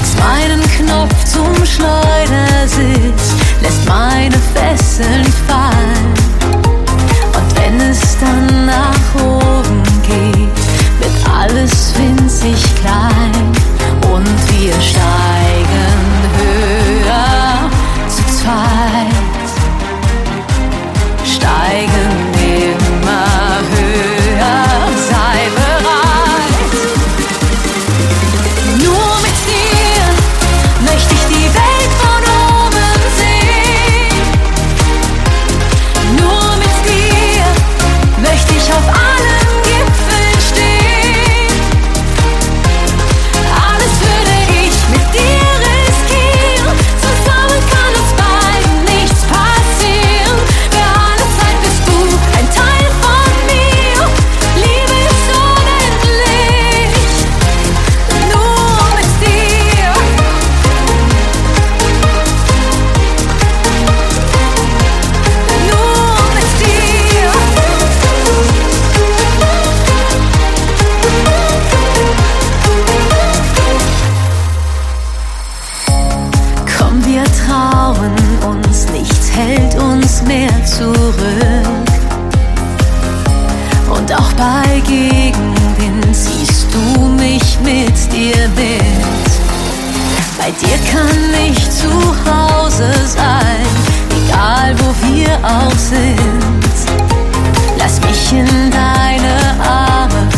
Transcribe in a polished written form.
drückst meinen Knopf zum Schleudersitz, lässt meine Fesseln fallen. Und wenn es dann nach oben geht, wird alles winzig klein. Und wir steigen höher zu zweit, steigen immer höher, sei bereit. Nur mit dir möchte ich die Welt von oben sehen. Nur mit dir möchte ich auf allen Gipfeln stehen. Alles würde ich mit dir riskieren, zusammen kann uns beiden nichts passieren. Für alle Zeit bist du ein Teil von mir, Liebe ist unendlich. Nur mit dir. Nur mit dir. Komm, wir trauen uns, nichts hält uns mehr zurück. Und auch bei Gegenwind ziehst du mich mit dir mit. Bei dir kann ich zu Hause sein, egal wo wir auch sind. Lass mich in deine Arme